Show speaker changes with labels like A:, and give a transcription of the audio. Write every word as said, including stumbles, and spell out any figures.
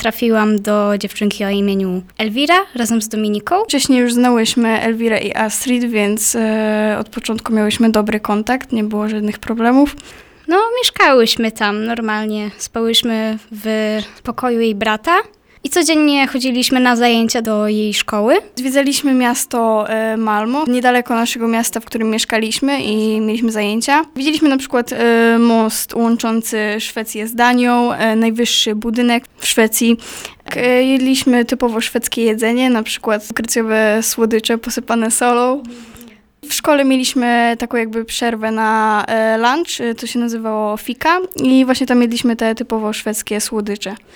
A: trafiłam do dziewczynki o imieniu Elwira razem z Dominiką.
B: Wcześniej już znałyśmy Elwirę i Astrid, więc e, od początku miałyśmy dobry kontakt, nie było żadnych problemów.
A: No, mieszkałyśmy tam normalnie, spałyśmy w pokoju jej brata i codziennie chodziliśmy na zajęcia do jej szkoły.
B: Zwiedzaliśmy miasto e, Malmo, niedaleko naszego miasta, w którym mieszkaliśmy i mieliśmy zajęcia. Widzieliśmy na przykład e, most łączący Szwecję z Danią, e, najwyższy budynek w Szwecji. E, jedliśmy typowo szwedzkie jedzenie, na przykład grecjowe słodycze posypane solą. W szkole mieliśmy taką jakby przerwę na e, lunch, e, to się nazywało fika i właśnie tam jedliśmy te typowo szwedzkie słodycze.